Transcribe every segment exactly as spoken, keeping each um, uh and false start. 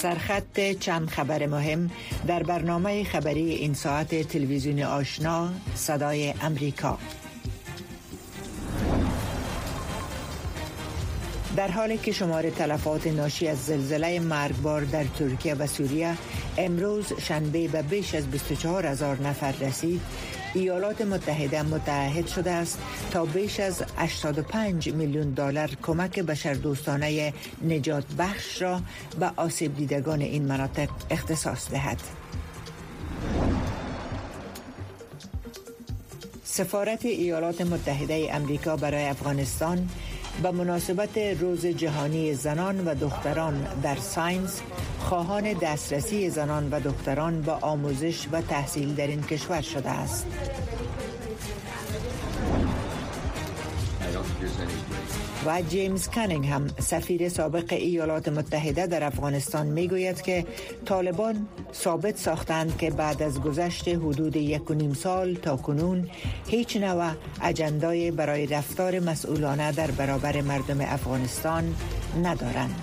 سرخط چند خبر مهم در برنامه خبری این ساعت تلویزیون آشنا صدای امریکا. در حالی که شمار تلفات ناشی از زلزله مرگبار در ترکیه و سوریه امروز شنبه به بیش از بیست و چهار هزار نفر رسید، ایالات متحده متعهد شده است تا بیش از هشتاد و پنج میلیون دلار کمک بشردوستانه نجات بخش را به آسیب دیدگان این مناطق اختصاص دهد. سفارت ایالات متحده امریکا برای افغانستان به مناسبت روز جهانی زنان و دختران در ساینس خواهان دسترسی زنان و دختران به آموزش و تحصیل در این کشور شده است. و جیمز کانینگهم سفیر سابق ایالات متحده در افغانستان میگوید که طالبان ثابت ساختند که بعد از گذشت حدود یک و نیم سال تا کنون هیچ نوع اجندای برای رفتار مسئولانه در برابر مردم افغانستان ندارند.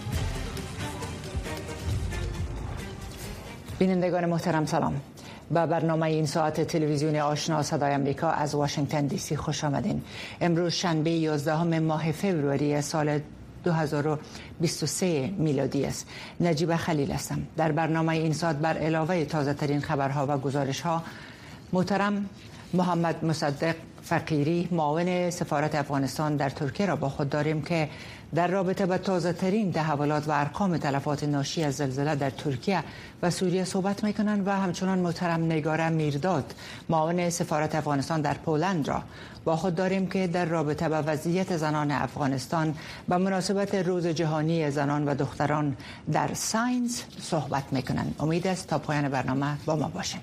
بینندگان محترم سلام. با برنامه این ساعت تلویزیون آشنا صدای امریکا از واشنگتن دی سی خوش آمدین. امروز شنبه یازدهم ماه فوریه سال دو هزار و بیست و سه میلادی است. نجیب خلیل هستم. در برنامه این ساعت بر علاوه تازه ترین خبرها و گزارش ها محترم محمد مصدق فقیری معاون سفارت افغانستان در ترکیه را با خود داریم که در رابطه با تازه ترین تحولات و ارقام تلفات ناشی از زلزله در ترکیه و سوریه صحبت میکنند و همچنان محترم نگاره میرداد معاون سفارت افغانستان در پولند را با خود داریم که در رابطه با وضعیت زنان افغانستان به مناسبت روز جهانی زنان و دختران در ساینس صحبت میکنند. امید است تا پایان برنامه با ما باشند.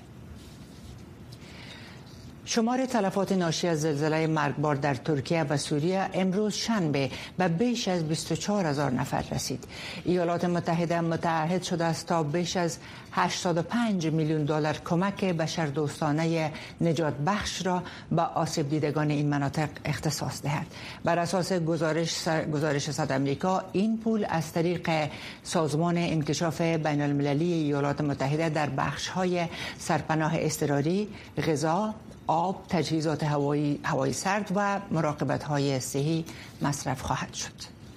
شمار تلفات ناشی از زلزله مرگبار در ترکیه و سوریه امروز شنبه به بیش از بیست و چهار هزار نفر رسید. ایالات متحده متعهد شده است تا بیش از هشتاد و پنج میلیون دلار کمک بشردوستانه نجات بخش را به آسیب دیدگان این مناطق اختصاص دهد. بر اساس گزارش گزارش صدای امریکا، این پول از طریق سازمان انکشاف بین المللی ایالات متحده در بخش‌های سرپناه اضطراری، غذا، آب، تجهیزات هوایی هوای سرد و مراقبت‌های صحی مصرف خواهد شد.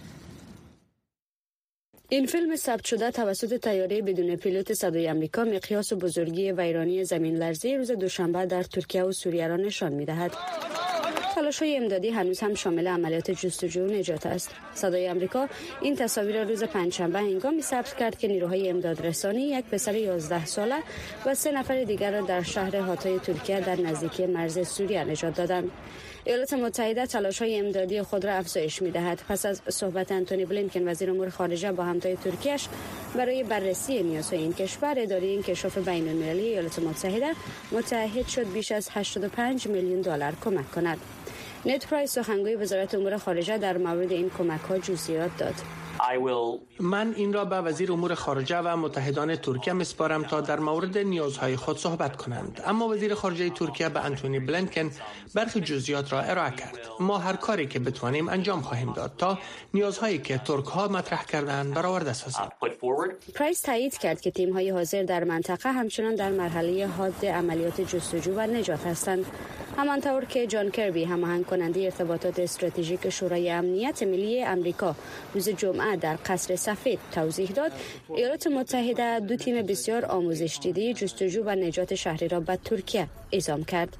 این فیلم ثبت شده توسط طیاره بدون پیلوت صدای آمریکا مقیاس و بزرگی ویرانی زمین لرزی روز دوشنبه در ترکیه و سوریه را نشان می‌دهد. تلاش‌های امدادی هنوز هم شامل عملیات جستجو و نجات است. صدای آمریکا این تصاویر را روز پنجشنبه هنگامی ثبت کرد که نیروهای امدادرسانی یک پسر یازده ساله و سه نفر دیگر را در شهر هاتای ترکیه در نزدیکی مرز سوریه نجات دادند. ایالات متحده تلاش‌های امدادی خود را افزایش می‌دهد پس از صحبت آنتونی بلینکن وزیر امور خارجه با همتای ترکیه‌اش برای بررسی نیازهای این کشور. اداره انکشاف بین‌المللی ایالات متحده متعهد شد بیش از هشتاد و پنج میلیون دلار کمک کند. نت پرایس سخنگوی وزارت امور خارجه در مورد این کمک‌ها جزئیات داد. من این را به وزیر امور خارجه و متحدان ترکیه میسپارم تا در مورد نیازهای خود صحبت کنند. اما وزیر خارجه ترکیه به آنتونی بلینکن برخی جزئیات را ارائه کرد. ما هر کاری که بتوانیم انجام خواهیم داد تا نیازهایی که ترک‌ها مطرح کردند برآورده سازیم. پرایس تایید کرد که تیم‌های حاضر در منطقه همچنان در مرحله حاد عملیات جستجو و نجات هستند. همانطور که جان کربی هماهنگ کننده ارتباطات استراتژیک شورای امنیت ملی آمریکا روز جمعه در قصر سفید توضیح داد، ایالات متحده دو تیم بسیار آموزش دیده جستجو و نجات شهری را به ترکیه اعزام کرد.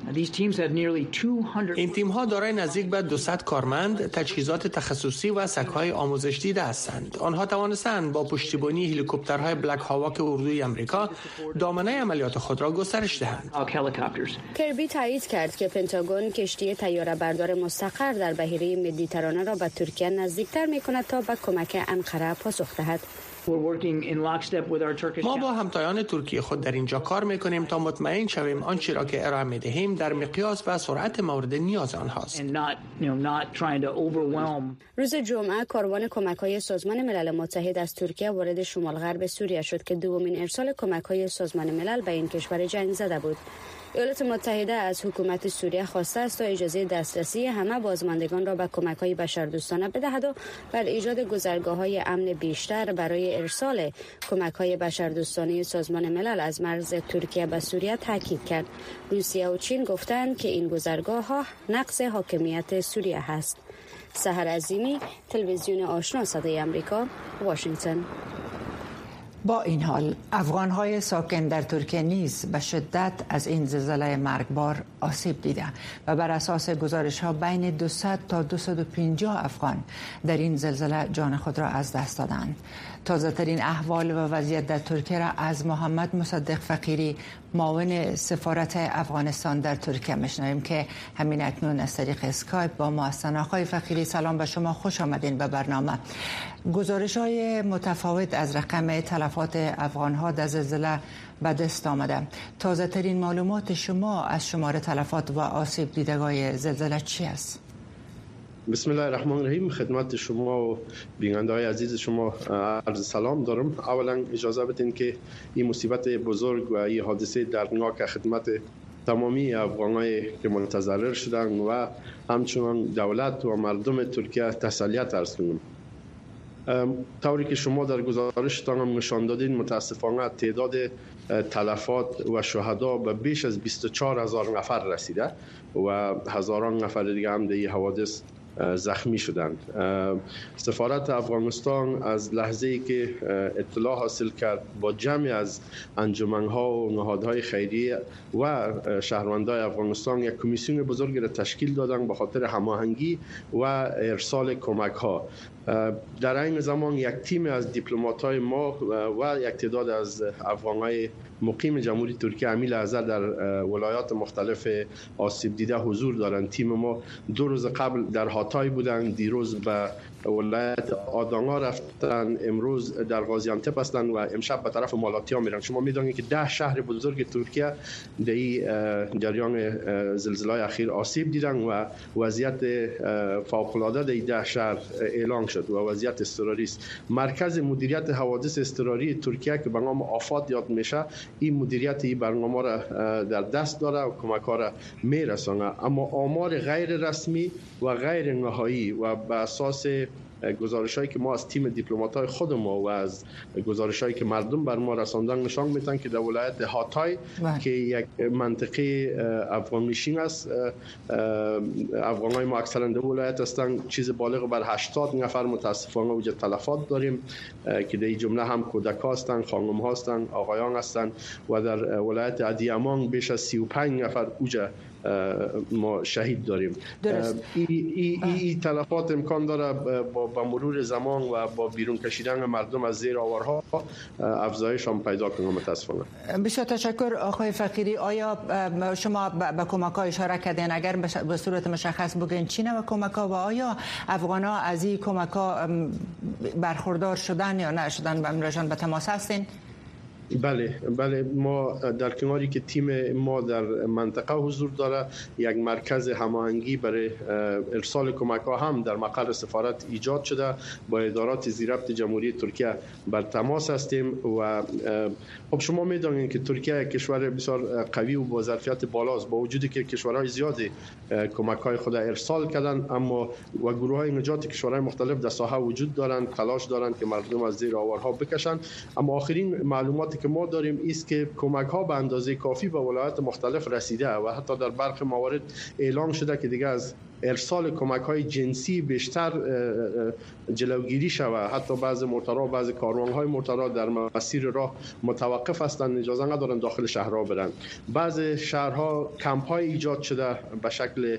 این تیم‌ها دارای نزدیک به دویست کارمند، تجهیزات تخصصی و سگ‌های آموزش دیده هستند. آنها توانستند با پشتیبانی هلیکوپترهای بلک هاواک اردوی آمریکا دامنه عملیات خود را گسترش دهند. کربی تایید کرد که پنتاگون کشتی طیاره بردار مستقر در بحیره مدیترانه را به ترکیه نزدیکتر می‌کند تا به کمک انقره پاسخ دهد. ما با همتایان ترکیه خود در اینجا کار میکنیم تا مطمئن شویم آنچه را که ارائه میدهیم در مقیاس و سرعت مورد نیاز آنهاست. روز جمعه کاروان کمک‌های سازمان ملل متحد از ترکیه وارد شمال غرب سوریه شد که دومین ارسال کمک‌های سازمان ملل به این کشور جنگ زده بود. ایالات متحده از حکومت سوریه خواسته است تا اجازه دسترسی همه بازماندگان را به کمک‌های بشردوستانه بدهد و بر ایجاد گذرگاه‌های امن بیشتر برای ارسال کمک‌های بشردوستانه سازمان ملل از مرز ترکیه به سوریه تاکید کرد. روسیه و چین گفتند که این گذرگاه‌ها نقض حاکمیت سوریه است. سحر عظیمی، تلویزیون آشنا صدای آمریکا، واشنگتن. با این حال افغان‌های ساکن در ترکیه نیز به شدت از این زلزله مرگبار آسیب دیده و بر اساس گزارش‌ها بین دویست تا دویست و پنجاه افغان در این زلزله جان خود را از دست دادند. تازه ترین احوال و وضعیت در ترکیه را از محمد مصدق فقیری، معاون سفارت افغانستان در ترکیه میشنویم که همین اکنون از طریق اسکایپ با ما هستند. آقای فقیری سلام به شما، خوش آمدین به برنامه. گزارش‌های متفاوت از رقم تلفات افغان‌ها در زلزله به دست آمده. تازه ترین معلومات شما از شمار تلفات و آسیب دیدگان زلزله چی است؟ بسم الله الرحمن الرحیم. خدمت شما و بیننده‌های عزیز شما عرض سلام دارم. اولا اجازه بدین که این مصیبت بزرگ و این حادثه دردناک خدمت تمامی افغان‌هایی که متضرر شدن و همچنان دولت و مردم ترکیه تسلیت عرض کنم. طوری که شما در گزارشتان هم نشان دادین، متاسفانه تعداد تلفات و شهدا به بیش از بیست و چهار هزار نفر رسیده و هزاران نفر دیگه هم در این حوادث زخمی شدند. سفارت افغانستان از لحظه ای که اطلاع حاصل کرد با جمع از انجمن‌ها و نهادهای خیریه و شهروندان افغانستان یک کمیسیون بزرگی را تشکیل دادند به خاطر هماهنگی و ارسال کمک‌ها. در این زمان یک تیم از دیپلمات‌های ما و یک تعداد از افغان‌های مقیم جمهوری ترکیه همین لحظه در ولایات مختلف آسیب دیده حضور دارند. تیم ما دو روز قبل در هاتای بودن، دیروز به ولایت آدانا رفتن، امروز در غازیانتپ هستند و امشب به طرف مالاتیا میرن. شما میدونید که ده شهر بزرگ ترکیه در این جریان زلزله اخیر آسیب دیدن و وضعیت فوق‌العاده در ده شهر اعلام شد و وضعیت اضطراری است. مرکز مدیریت حوادث اضطراری ترکیه که به نام آفات یاد میشه، این مدیریت این برنامه را در دست داره و کمک‌ها را میرسونه. اما آمار غیر رسمی و غیر نهایی و به اساس گزارش‌هایی که ما از تیم دیپلمات‌های خود ما و از گزارش‌هایی که مردم بر ما رساندن نشان میدن که در ولایت هاتای بله. که یک منطقه افغان نشین است، افغان‌های ما اکثرا در ولایت هستند، چیز بالغ بر هشتاد نفر متاسفانه اوج تلفات داریم که در این جمله هم کودک‌ها هستند، خانم‌ها هستند، آقایان هستند و در ولایت ادیامان بیش از سی و پنج نفر اوج ما شهید داریم. این ای ای تلفات امکان داره با, با مرور زمان و با بیرون کشیدن مردم از زیر آوارها افزایش هم پیدا کنه متاسفانه. بسیار تشکر آقای فقیری. آیا شما به کمک‌ها اشاره کردین؟ اگر به صورت مشخص بگین چی نوع کمک‌ها و آیا افغان‌ها از این کمک‌ها برخوردار شدن یا نشدن و امروزشان به تماس هستین؟ بله بله ما در کناری که تیم ما در منطقه حضور داره، یک مرکز هماهنگی برای ارسال کمک‌ها هم در مقر سفارت ایجاد شده. با ادارات زیربط جمهوری ترکیه بر تماس هستیم و خب شما می‌دونید که ترکیه یک کشور بسیار قوی و با ظرفیت بالاست، با وجودی که کشورهای زیادی کمک‌های خود ارسال کردن، اما و گروه‌های نجات کشورهای مختلف در ساحه وجود دارند، تلاش دارند که مردم از زیر آوارها بکشن. اما آخرین معلوماتی که ما داریم است که کمک‌ها به اندازه کافی به ولایات مختلف رسیده و حتی در برخی موارد اعلام شده که دیگه از ارسال کمک‌های جنسی بیشتر جلوگیری شود. حتی بعضی موتورها، بعضی کاروان‌های موتورها در مسیر راه متوقف هستند، اجازه ندارن داخل شهرها برن. بعضی شهرها کمپ‌های ایجاد شده به شکل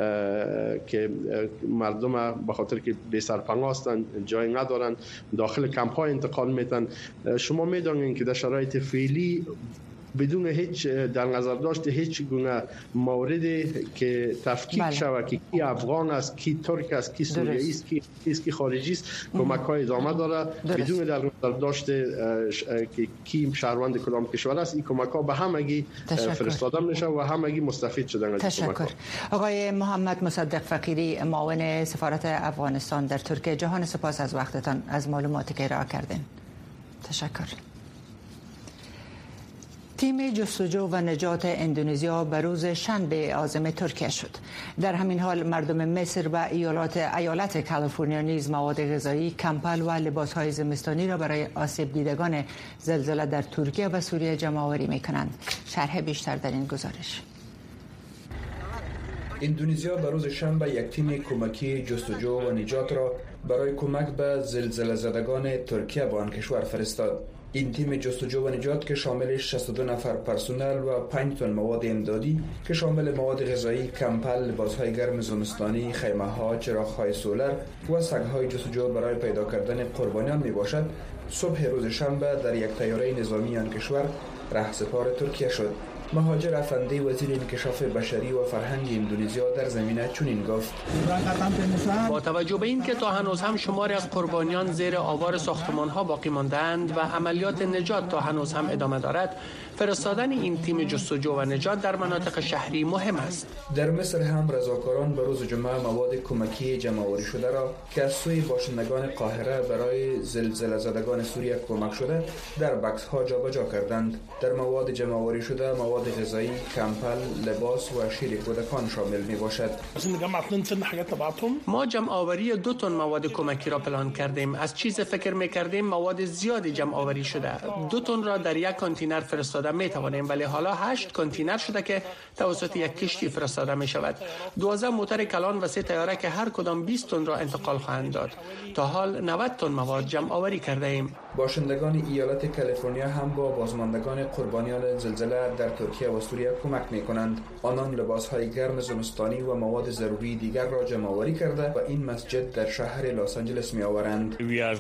که مردم به خاطر که بی سرپناه هستند جای ندارن داخل کمپ‌های انتقال میتن. شما میدونید که در شرایط فعلی بدون هیچ در نظر داشت هیچ گونه موردی که تفکیک بله. شود که کی افغان است، کی ترک است، کی سوریایی است، کی است، کی خارجی است، کمک‌های ادامه داره درست. بدون در نظر داشت که کی شهروند کدام کشور است. این کمک‌ها به همگی فرستاده میشه و همگی مستفید شدن از تشکر. کمک‌ها. آقای محمد مصدق فقیری، معاون سفارت افغانستان در ترکیه، جهان سپاس از وقتتان، از معلوماتی که ارائه کردین. تشکر. تیم جستجو و نجات اندونزیا به روز شنبه عازم ترکیه شد. در همین حال مردم مصر و ایالات ایالت کالیفرنیا نیز مواد غذایی، کمپل و لباس‌های زمستانی را برای آسیب دیدگان زلزله در ترکیه و سوریه جمع‌آوری می‌کنند. شرح بیشتر در این گزارش. اندونزیا به روز شنبه یک تیم کمکی جستجو و نجات را برای کمک به زلزله زدگان ترکیه به آن کشور فرستاد. این تیم جستجو و نجات که شامل شصت و دو نفر پرسنل و پنج تن مواد امدادی که شامل مواد غذایی، کمپل، لباس‌های گرم زمستانی، خیمه‌ها، چراغ‌های سولر و سگ‌های جستجو برای پیدا کردن قربانیان میباشد، صبح روز شنبه در یک طیاره نظامی آن کشور رهسپار ترکیه شد. مهاجر افندی وزیر انکشاف بشری و فرهنگ اندونزیا در زمینه چنین گفت: با توجه به اینکه تا هنوز هم شماری از قربانیان زیر آوار ساختمان‌ها باقی ماندند و عملیات نجات تا هنوز هم ادامه دارد، فرستادن این تیم جستجو و نجات در مناطق شهری مهم است. در مصر هم رضاکاران به روز جمعه مواد کمکی جمع‌آوری شده را که از سوی باشندگان قاهره برای زلزله زدگان سوریه کمک شده در بکس‌ها جابجا کردند. در مواد جمع‌آوری شده مواد غذایی، کمپل، لباس و شیر کودکان شامل می باشد. ما جمع‌آوری دو تن مواد کمکی را پلان کردیم. از چیز فکر می کردیم مواد زیادی جمع‌آوری شده. دو تن را در یک کانتینر فرستاده می توانیم، ولی حالا هشت کانتینر شده که توسط یک کشتی فرستاده می شود. دوازده موتور کلان و سه طیاره که هر کدام بیست تن را انتقال خواهند داد. تا حال نود تن مواد جمع‌آوری کرده ایم. باشندگان ایالت کالیفرنیا هم با بازماندگان قربانیان زلزله در ترکیه و سوریه کمک می کنند. آنان لباس‌های گرم زمستانی و مواد ضروری دیگر را جمع‌آوری کرده و این مسجد در شهر لس آنجلس می آورند.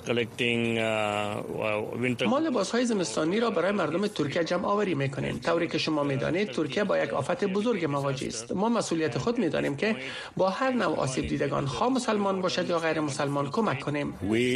ما لباس‌های زمستانی را برای مردم ترکیه جمع‌آوری می کنیم. طوری که شما می دانید ترکیه با یک آفت بزرگ مواجه است. ما مسئولیت خود می دانیم که با هر نوع آسیب دیدگان، خواه مسلمان باشد یا غیر مسلمان، کمک کنیم.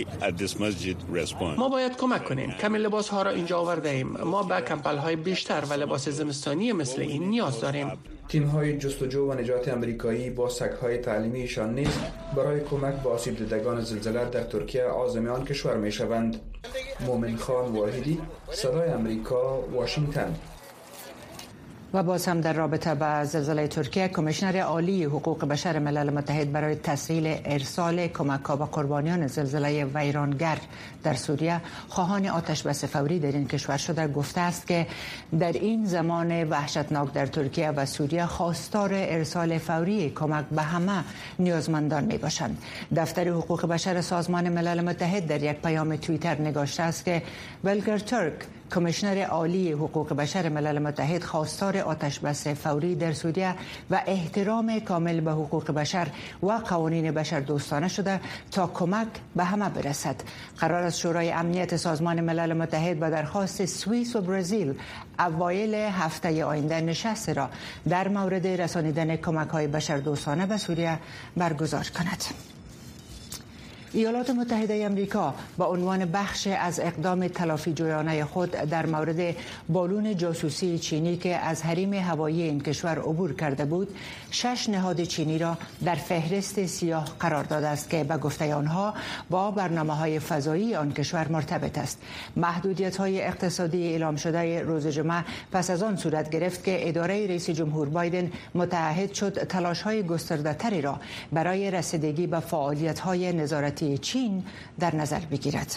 ما باید کمک کنیم. کمی لباس ها را اینجا آورده ایم. ما به کمپل های بیشتر و لباس زمستانی مثل این نیاز داریم. تیم های جستجو و نجات امریکایی با سگ های تعلیمیشان نیز برای کمک به آسیب دیدگان زلزله در ترکیه عازم آن کشور می شوند. مومن خان واحدی، صدای امریکا، واشنگتن. و باز هم در رابطه با زلزله ترکیه، کمیشنر عالی حقوق بشر ملل متحد برای تسهیل ارسال کمک‌ها به قربانیان زلزله ویرانگر در سوریه خواهان آتش‌بس فوری در این کشور شده گفته است که در این زمان وحشتناک در ترکیه و سوریه خواستار ارسال فوری کمک به همه نیازمندان میباشند. دفتر حقوق بشر سازمان ملل متحد در یک پیام توییتر نگاشته است که ولگر ترک، کمیشنر عالی حقوق بشر ملل متحد، خواستار آتش‌بس فوری در سوریه و احترام کامل به حقوق بشر و قوانین بشر دوستانه شده تا کمک به همه برسد. قرار است شورای امنیت سازمان ملل متحد به درخواست سوئیس و برزیل اوایل هفته آینده نشست را در مورد رسانیدن کمک‌های بشر دوستانه به سوریه برگزار کند. ایالات متحده آمریکا با عنوان بخش از اقدام تلافی جویانه خود در مورد بالون جاسوسی چینی که از حریم هوایی این کشور عبور کرده بود، شش نهاد چینی را در فهرست سیاه قرار داده است که به گفته آنها با برنامه‌های فضایی آن کشور مرتبط است. محدودیت‌های اقتصادی اعلام شده روز جمعه پس از آن صورت گرفت که اداره رئیس جمهور بایدن متعهد شد تلاش‌های گسترده‌تری را برای رسیدگی به فعالیت‌های نظارتی چین در نظر بگیرد.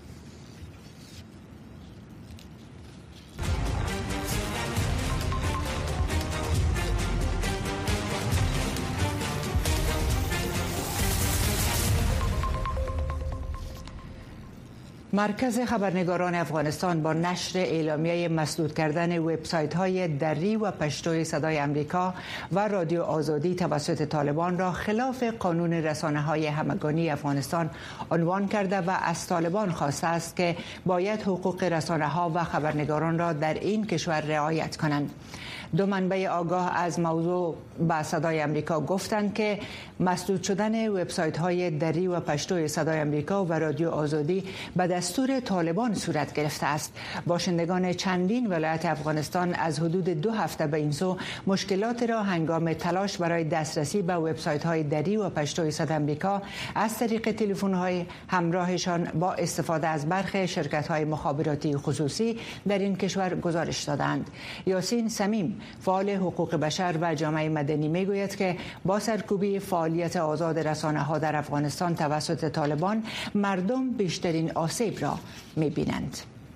مرکز خبرنگاران افغانستان با نشر اعلامیه مسدود کردن وبسایت‌های دری و پشتوی صدای امریکا و رادیو آزادی توسط طالبان را خلاف قانون رسانه‌های همگانی افغانستان عنوان کرده و از طالبان خواسته است که باید حقوق رسانه‌ها و خبرنگاران را در این کشور رعایت کنند. دو منبع آگاه از موضوع به صدای امریکا گفتند که مسدود شدن وبسایت‌های دری و پشتو صدای امریکا و رادیو آزادی به دستور طالبان صورت گرفته است. باشندگان چندین ولایت افغانستان از حدود دو هفته به این سو مشکلات را هنگام تلاش برای دسترسی به وبسایت‌های دری و پشتو صدای امریکا از طریق تلفن‌های همراهشان با استفاده از برخی شرکت‌های مخابراتی خصوصی در این کشور گزارش دادند. یاسین سمیم، فعال حقوق بشر و جامعه مدنی، میگوید که با سرکوبی فعالیت آزاد رسانه‌ها در افغانستان توسط طالبان مردم بیشترین آسیب را می‌بینند.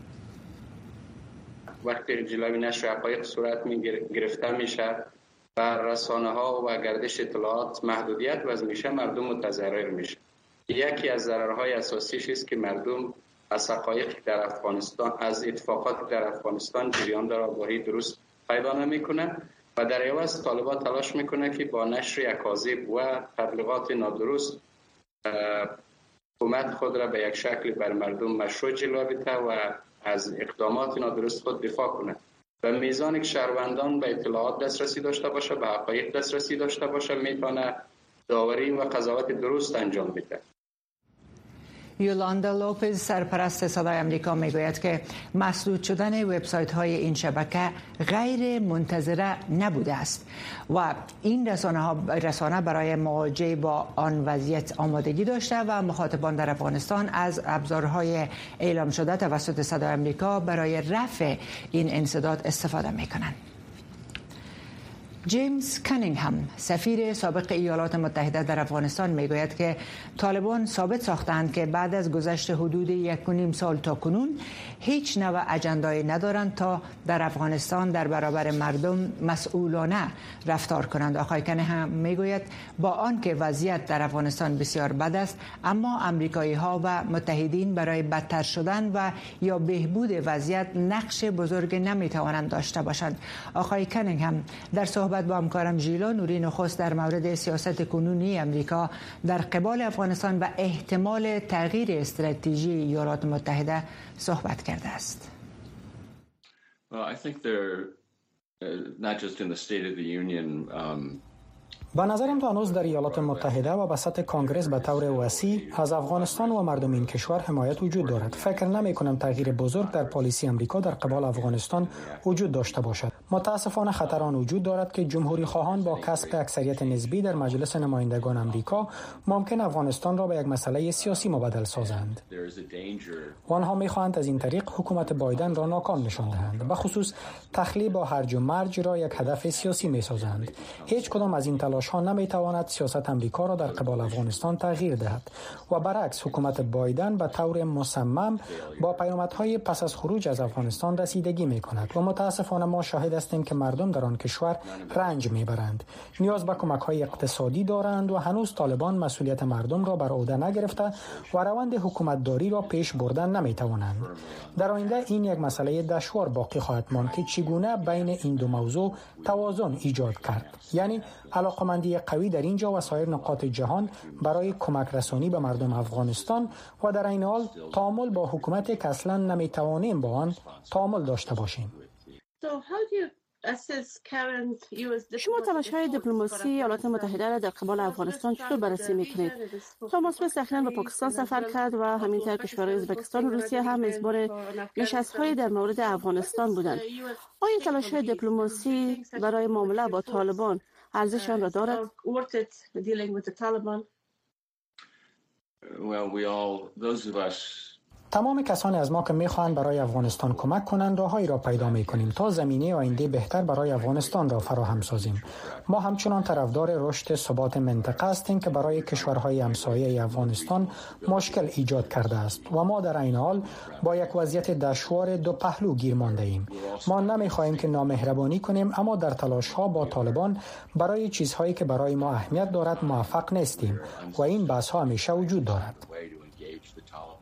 وقتی جلوی نشر حقایق صورت می گرفته میشه و رسانه ها و گردش اطلاعات محدودیت وضع میشه، مردم متضرر میشه. یکی از ضررهای اساسیش است که مردم از حقایق در افغانستان، از اتفاقات در افغانستان جریان در آگاهی درست پیدا نمیکنه و در عوض طالبان تلاش میکنه که با نشر اکاذیب و تبلیغات نادرست حکومت خود را به یک شکل بر مردم مشروع جلوه بده و از اقدامات نادرست خود دفاع کنه. و میزانی که شهروندان به اطلاعات دسترسی داشته باشه، به حقایق دسترسی داشته باشه، میتونه داوری و قضاوت درست انجام بده. یولاندا لوپز، سرپرست صدای امریکا، میگوید که مسدود شدن وبسایت‌های این شبکه غیر منتظره نبوده است و این رسانه ها رسانه برای مواجهه با آن وضعیت آمادگی داشته و مخاطبان در افغانستان از ابزارهای اعلام شده توسط صدای امریکا برای رفع این انسداد استفاده میکنند. جیمز کانینگهم، سفیر سابق ایالات متحده در افغانستان، میگوید که طالبان ثابت ساختند که بعد از گذشت حدود یک و نیم سال تا کنون هیچ نوع اجندایی ندارند تا در افغانستان در برابر مردم مسئولانه رفتار کنند. آقای کانینگهم میگوید با آنکه وضعیت در افغانستان بسیار بد است، اما امریکایی ها و متحدین برای بدتر شدن و یا بهبود وضعیت نقش بزرگ نمیتوانند داشته باشند. آقای کانینگهم در صحبت با همکارم ژیلا نوری نخست در مورد سیاست کنونی امریکا در قبال افغانستان و احتمال تغییر استراتژی ایالات متحده صحبت کرده است. Well, I think they're uh, not just in the State of the Union. Um... به نظرم تا هنوز در ایالات متحده و به سطح کنگرس به طور وسیع از افغانستان و مردم این کشور حمایت وجود دارد. فکر نمی کنم تغییر بزرگ در پالیسی امریکا در قبال افغانستان وجود داشته باشد. متاسفانه خطر آن وجود دارد که جمهوری خواهان با کسب اکثریت نسبی در مجلس نمایندگان امریکا ممکن افغانستان را به یک مسئله سیاسی مبدل سازند. و آنها می خواهند از این طریق حکومت بایدن را ناکام نشان دهند. به خصوص تخلیه با هرج و مرج را یک هدف سیاسی می سازند. هیچ کدام از این تلاش ها نمی تواند سیاست امریکا را در قبال افغانستان تغییر دهد و برعکس حکومت بایدن به طور مصمم با پیامدهای پس از خروج از افغانستان رسیدگی می کند و متاسفانه ما شاهد هستیم که مردم در آن کشور رنج می برند، نیاز به کمک های اقتصادی دارند و هنوز طالبان مسئولیت مردم را بر عهده نگرفته و روند حکومت داری را پیش بردن نمی توانند. در آینده این یک مسئله دشوار باقی خواهد ماند که چگونه بین این دو موضوع توازن ایجاد کرد، یعنی علاقمندی قوی در اینجا و سایر نقاط جهان برای کمک رسانی به مردم افغانستان و در این حال تعامل با حکومتی که اصلا نمیتوانیم با آن تعامل داشته باشیم. شما تلاش‌های دیپلماسی ایالات متحده را در قبال افغانستان چطور بررسی می‌کنید؟ توماس وست اخیراً به پاکستان سفر کرد و همینطور کشورهای ازبکستان و روسیه هم میزبان نشست‌های در مورد افغانستان بودند. آیا تلاش‌های دیپلماسی برای معامله با طالبان ارزش آن را دارد؟ Well, we all, those of us تمام کسانی از ما که میخواهند برای افغانستان کمک کنند راههایی را پیدا میکنیم تا زمینه آینده بهتر برای افغانستان را فراهم سازیم. ما همچنان طرفدار رشد ثبات منطقه هستیم که برای کشورهای همسایه افغانستان مشکل ایجاد کرده است و ما در این حال با یک وضعیت دشوار دو پهلو گیر مانده ایم. ما نمیخواهیم که نامهربانی کنیم، اما در تلاش ها با طالبان برای چیزهایی که برای ما اهمیت دارد موفق نیستیم و این بحث ها همیشه وجود دارد.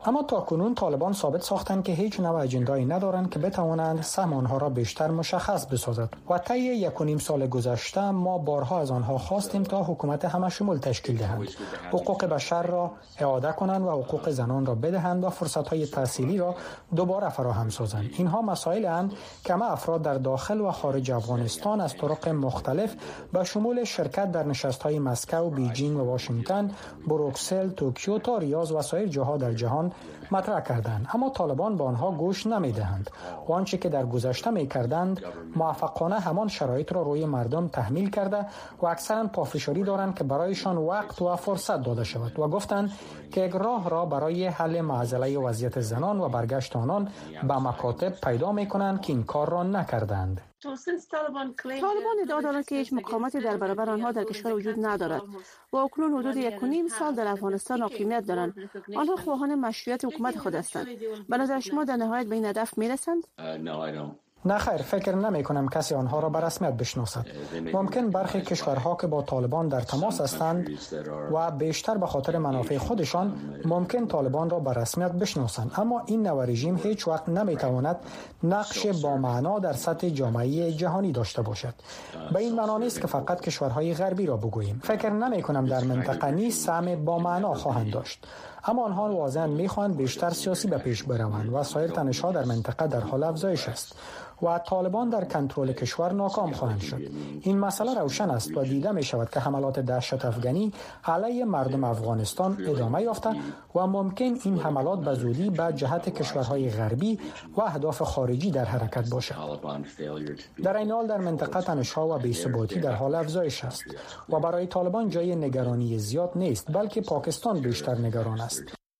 اما تا کنون طالبان ثابت ساختند که هیچ نوع اجندایی ندارند که بتوانند سهم آنها را بیشتر مشخص بسازد و طی یک و نیم سال گذشته ما بارها از آنها خواستیم تا حکومت همه شمول تشکیل دهند، حقوق بشر را اعاده کنند و حقوق زنان را بدهند و فرصت‌های تحصیلی را دوباره فراهم سازند. اینها مسائل اند که همه افراد در داخل و خارج افغانستان از طرق مختلف به شمول شرکت در نشست‌های مسکو، بیجینگ و واشنگتن، بروکسل، توکیو تا ریاض و سایر جاها در جهان مطرح کردند، اما طالبان به آنها گوش نمی‌دهند و آنچه که در گذشته می‌کردند موفقانه همان شرایط را روی مردم تحمیل کرده و اکثرا پافشاری دارند که برایشان وقت و فرصت داده شود و گفتند که یک راه را برای حل معضله وضعیت زنان و برگشت آنان به مکاتب پیدا می‌کنند که این کار را نکردند. طالبان ادعا دارند که هیچ مقاومتی در برابر آنها در کشور وجود ندارد و اکنون حدود یک و نیم سال در افغانستان حاکمیت دارند. آنها خواهان مشروعیت حکومت خود هستند. به نظر شما در نهایت به این هدف میرسند؟ نه خیر، فکر نمی کنم کسی آنها را به رسمیت بشناسد. ممکن برخی کشورها که با طالبان در تماس هستند و بیشتر به خاطر منافع خودشان ممکن طالبان را به رسمیت بشناسند، اما این نوع رژیم هیچ وقت نمی تواند نقش با معنا در سطح جامعه جهانی داشته باشد. به این معنا نیست که فقط کشورهای غربی را بگوییم. فکر نمی کنم در منطقه نیز سهم با معنا خواهند داشت، اما آنها واضحاً می‌خواهند بیشتر سیاسی به پیش بروند و سایر تنش‌ها در منطقه در حال افزایش است و طالبان در کنترل کشور ناکام خواهند شد. این مسئله روشن است و دیده می شود که حملات دهشت افغانی علیه مردم افغانستان ادامه یافته و ممکن این حملات به زودی به جهت کشورهای غربی و اهداف خارجی در حرکت باشد. در این حال در منطقه تنش‌ها و بی‌ثباتی در حال افزایش است و برای طالبان جای نگرانی زیاد نیست، بلکه پاکستان بیشتر نگران است.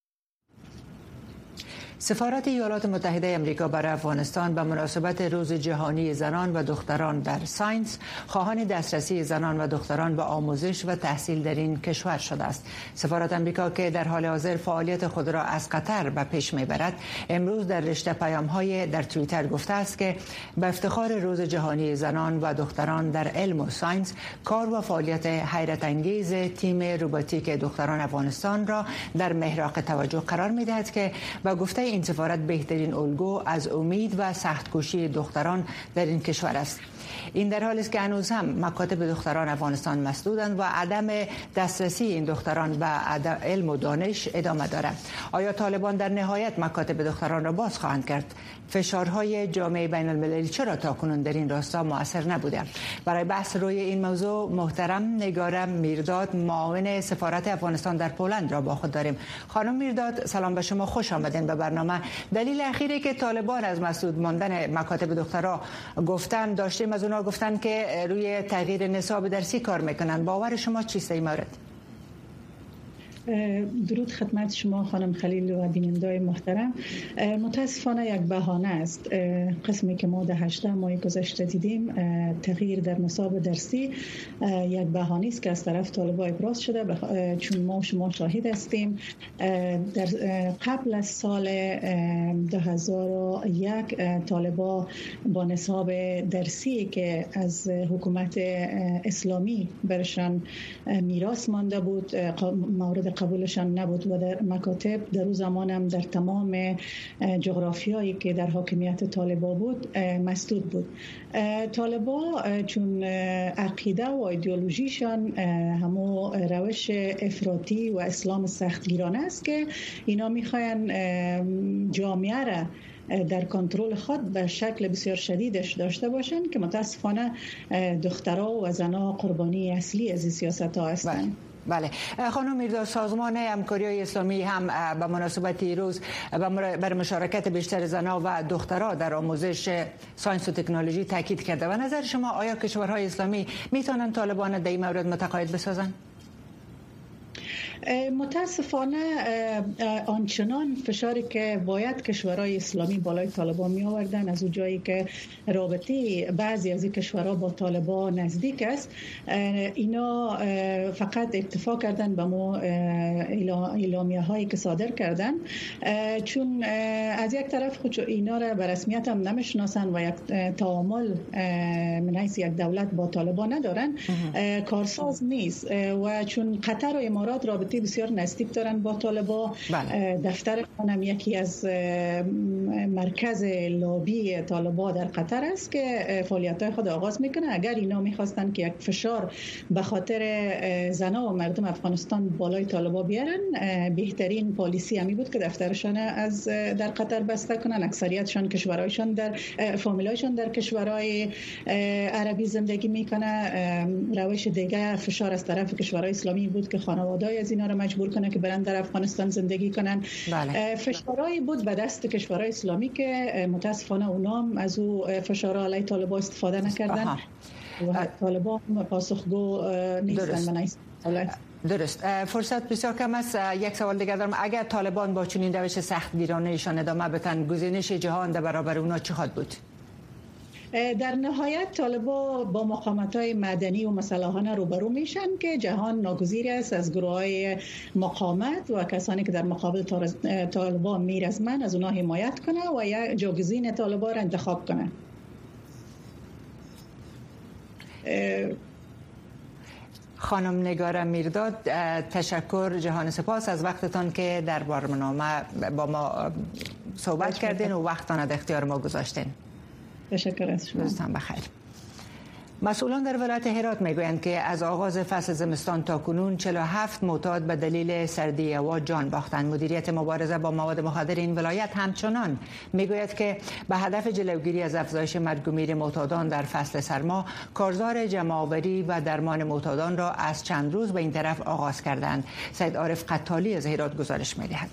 سفارت ایالات متحده آمریکا برای افغانستان به مناسبت روز جهانی زنان و دختران در ساینس خواهان دسترسی زنان و دختران به آموزش و تحصیل در این کشور شده است. سفارت آمریکا که در حال حاضر فعالیت خود را از قطر به پیش میبرد، امروز در رشته پیام‌های در توییتر گفته است که به افتخار روز جهانی زنان و دختران در علم و ساینس، کار و فعالیت حیرت انگیز تیم روباتیک دختران افغانستان را در محراق توجه قرار میدهد که به گفته این سفارت بهترین الگو از امید و سخت‌کوشی دختران در این کشور است. این در حالی است که هنوز هم مکاتب دختران افغانستان مسدودند و عدم دسترسی این دختران به علم و دانش ادامه دارد. آیا طالبان در نهایت مکاتب دختران را باز خواهند کرد؟ فشارهای جامعه بین المللی چرا تاکنون در این راستا مؤثر نبوده؟ برای بحث روی این موضوع محترم نگار میرداد، معاون سفارت افغانستان در پولند را با خود داریم. خانم میرداد، سلام به شما، خوش آمدین به برنامه. دلیل اخیری که طالبان از مسدود ماندن مکاتب دخترها گفتن، داشتیم از اونا گفتن که روی تغییر نصاب درسی کار میکنن. باور شما چیست این مورد؟ درود خدمت شما خانم خلیل و بینندگان محترم. متاسفانه یک بهانه است. قسمی که ما در هجده ماه گذشته دیدیم، تغییر در نصاب درسی یک بهانه است که از طرف طالبان ابراز شده، چون ما شما شاهد هستیم در قبل از سال دو هزار و یک طالبان با نصاب درسی که از حکومت اسلامی برشان میراث مانده بود مورد قبولشان نبود و در مکاتب در اون زمان هم در تمام جغرافیایی که در حاکمیت طالبا بود مسدود بود. طالبا چون عقیده و ایدئولوژیشان همو روش افراطی و اسلام سختگیرانه است که اینا میخواین جامعه را در کنترل خود به شکل بسیار شدیدش داشته باشند که متاسفانه دخترها و زنها قربانی اصلی از این سیاست ها هستند. بله خانم میرداد، سازمان همکاری اسلامی هم به مناسبت روز بر مشارکت بیشتر زنان و دخترها در آموزش ساینس و تکنولوژی تاکید کرده. و نظر شما آیا کشورهای اسلامی میتونن طالبان در این مورد متقاعد بسازن؟ متاسفانه آنچنان فشاری که باید کشورهای اسلامی بالای طالبان می آوردن، از اون جایی که رابطه بعضی از این کشورها با طالبان نزدیک است، اینا فقط اکتفا کردن به ما اعلامیه هایی که صادر کردن، چون از یک طرف خود اینا را به رسمیت هم نمیشناسن و یک تعامل من حیث یک دولت با طالبان ندارن، کارساز نیست. و چون قطر و امارات رابطه رابطه بسیار نزدیک دارن با طالبان. بله. دفتر خانم یکی از مرکز لابی طالبان در قطر است که فعالیت‌های خود آغاز میکنه. اگر اینا میخواستن که یک فشار به خاطر زنا و مردم افغانستان بالای طالبان بیارن، بهترین پالیسی همی بود که دفترشان از در قطر بسته کنن. اکثریتشان کشورهایشان در فامیلایشان در کشورهای عربی زندگی میکنه. روش دیگه فشار از طرف کشورهای اسلامی بود که خانواده‌ای از اینا رو مجبور کنه که برن در افغانستان زندگی کنن. بله. فشارهایی بود به دست کشورهای اسلامی که متاسفانه اونا هم از او فشارها علیه طالبان استفاده نکردن. آها. و طالبان پاسخگو نیستن. درست. درست. فرصت بسیار کم است. یک سوال دیگه دارم. اگر طالبان با چنین روش سختگیرانه ایشان ادامه بدن، گزینش جهان در برابر اونا چه خواهد بود؟ در نهایت طالبان با مقاومت‌های مدنی و مسلحانه روبرو میشن که جهان ناگزیر است از گروه‌های مقاومت و کسانی که در مقابل طالبان میرزمن از اونها حمایت کنه و یک جاگزین طالبان را انتخاب کنه. خانم نگار میرداد، تشکر، جهان سپاس از وقتتان که در برنامه با ما صحبت کردین و وقتان در اختیار ما گذاشتین. تشکر از شما. روزتان بخیر. مسئولان در ولایت هرات میگویند که از آغاز فصل زمستان تا کنون چهل و هفت معتاد به دلیل سردی هوا جان باختند. مدیریت مبارزه با مواد مخدر این ولایت همچنان میگوید که به هدف جلوگیری از افزایش مرگ و میر معتادان در فصل سرما، کارزار جمع‌آوری و درمان معتادان را از چند روز به این طرف آغاز کردند. سید عارف قتالی از هرات گزارش می‌دهد.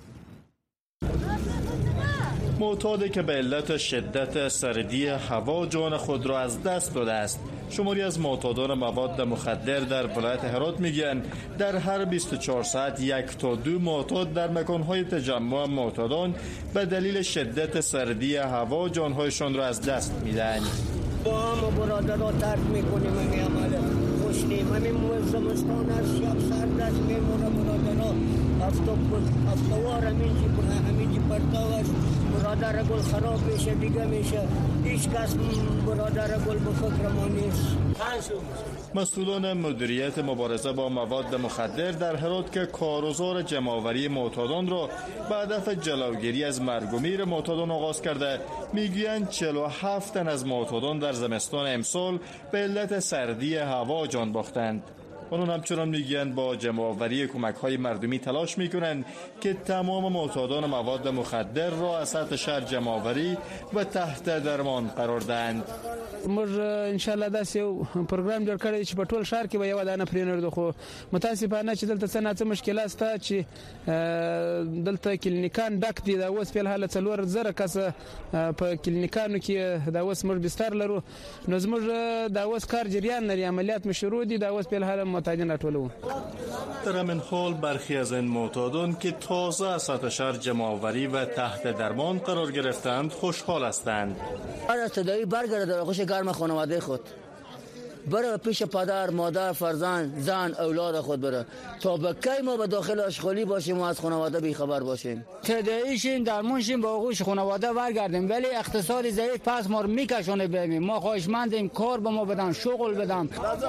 معتادی که به علت شدت سردی هوا جان خود را از دست داده است. شماری از معتادان مواد مخدر در ولایت هرات میگویند در هر بیست و چهار ساعت یک تا دو معتاد در مکان‌های تجمع معتادان به دلیل شدت سردی هوا جان‌هایشان را از دست می‌دهند. با هم برادرها ترک می‌کنیم این عمل خوشنیم. همین زمستان از شب سرد است میمونه برادرها. هفته هفته‌وار همینجی همینجی پرتاو است. برادر گل خراب میشه دیگه میشه. هیچ کس برادر گل به فکر ما نیست. مسئولان مدیریت مبارزه با مواد مخدر در هرات که کارزار جمع‌آوری معتادان را به هدف جلوگیری از مرگ و میر معتادان آغاز کرده، میگویند چهل و هفت تن از معتادان در زمستان امسال به علت سردی هوا جان باختند. آنان همچنان میگویند با جمع‌آوری کمک‌های مردمی تلاش میکنند که تمام معتادان مواد مخدر را از سطح شهر جمع‌آوری و تحت درمان قرار دهند. موږ ان شاء الله داسې یو پروګرام جوړ کړی چې په ټول ښار کې به یو دانه پرینر خو متاسفانه چې دلته څه نه څه مشکلات شته چې دلته کلینیکان ډک دي. دا اوس په حالت څلور زره کسه په کلینیکانو کې دا اوس موږ بستر لرو، نو زموږ دا اوس کار جریان لري، عملیات مشروع دي. دا اوس په حال معتادین راټولو. در همین حال برخی از این معتادان که تازه از سطح شهر جمع‌آوری و تحت درمان قرار گرفتند خوشحال هستند. هر صدایی برگرده در آغوش گرم خانواده خود، بره پیش پدر، مادر، فرزند، زن، اولاد خود بره تا به کی ما به داخل آشغالی باشیم و از خانواده بیخبر باشیم. تداعیشیم درمونشیم با آغوش خانواده برگردیم، ولی اقتصاد ضعیف پس ما رو میکشونه ببینیم. ما خواهشمندیم کار به ما بدن، شغل بدن.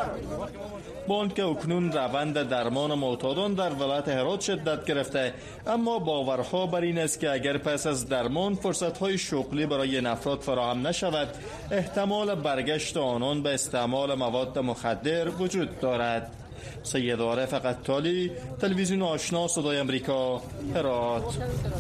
با آنکه اکنون روند درمان معتادان در ولایت هرات شدت گرفته، اما باورها بر این است که اگر پس از درمان فرصت‌های شغلی برای این افراد فراهم نشود، احتمال برگشت آنان به استعمال مواد مخدر وجود دارد. سید عارف قتالی، تلویزیون آشنا صدای امریکا، هرات.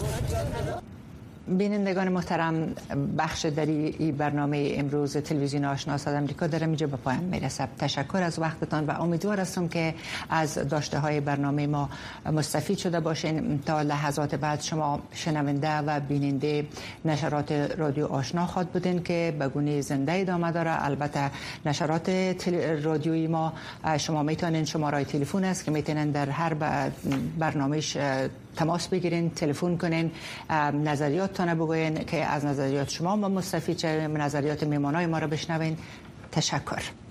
بینندگان محترم، بخش دری برنامه امروز تلویزیون آشنا صدای امریکا در اینجا به پایان میرسد. تشکر از وقتتان و امیدوار هستم که از داشته های برنامه ما مستفید شده باشین. تا لحظات بعد شما شنونده و بیننده نشرات رادیو آشنا خواهد بودین که به گونه زنده ادامه داره. البته نشرات رادیویی ما شما میتونین، شماره تلفن است که میتونین در هر برنامهش تماس بگیرین، تلفن کنین، نظریاتتان بگوین که از نظریات شما ما مستفید شویم، نظریات میمانای ما را بشنوین. تشکر.